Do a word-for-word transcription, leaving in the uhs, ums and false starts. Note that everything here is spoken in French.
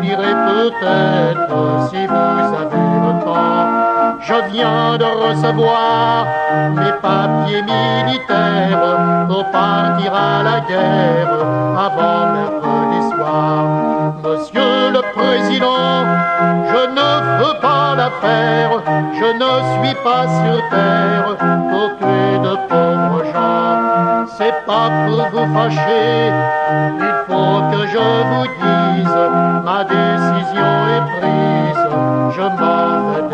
direz peut-être si vous avez le temps. Je viens de recevoir mes papiers militaires pour partir à la guerre avant mercredi soir. Monsieur le Président, je ne veux pas l'affaire, je ne suis pas sur terre pour tuer de pauvres gens. C'est pas pour vous fâcher, il faut que je vous dise, ma décision est prise, je m'en vais.